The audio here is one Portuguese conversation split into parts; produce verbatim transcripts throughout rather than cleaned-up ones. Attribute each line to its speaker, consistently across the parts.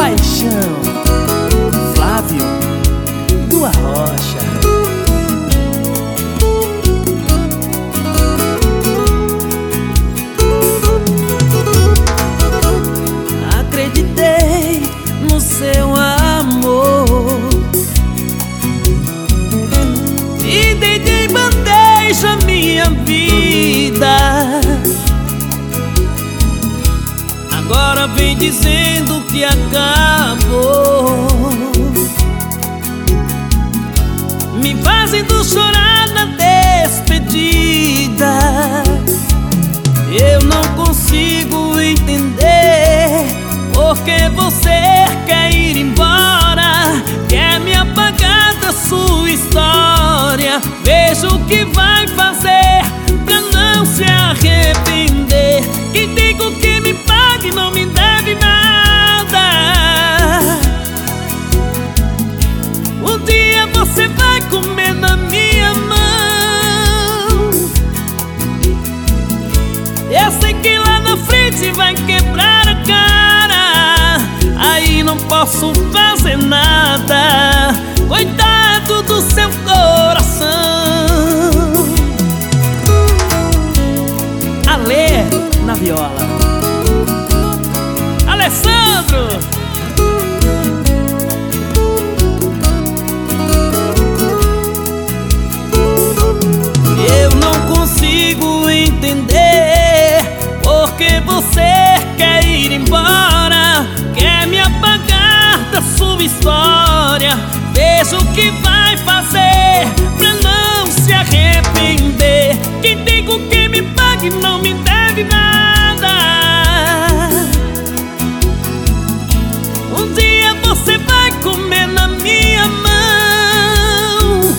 Speaker 1: paixão, Flávio do Arrocha. Acreditei no seu amor e dei de bandeja minha vida. Agora vem dizendo que acabou, me fazendo chorar na despedida. Eu não consigo entender porque você quer ir embora, quer me apagar da sua história. Veja o que vai fazer pra não se arrepender. Quem digo que me pague não me deve nada. Um dia você vai comer na minha mão. Eu sei que lá na frente vai quebrar a cara, aí não posso fazer nada. Coitado do seu coração. Alê na viola, Alessandro. Eu não consigo entender porque você quer ir embora, quer me apagar da sua história. Veja o que vai fazer pra não se arrepender. Quem digo que me pague não me deve nada. Um dia você vai comer na minha mão.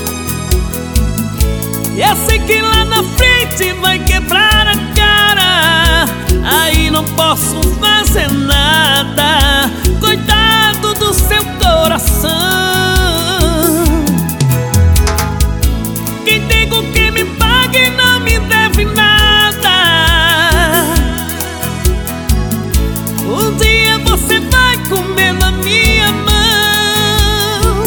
Speaker 1: Eu sei que lá na frente vai quebrar a cara, aí não posso fazer nada. Coitado do seu coração. Quem digo que me pague não me deve nada. Um dia você vai comer na minha mão.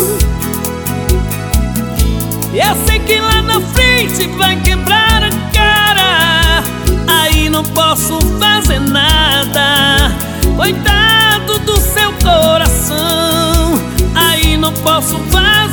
Speaker 1: Eu sei que lá na frente vai quebrar a cara, aí não posso fazer nada. Coitado do seu coração, aí não posso fazer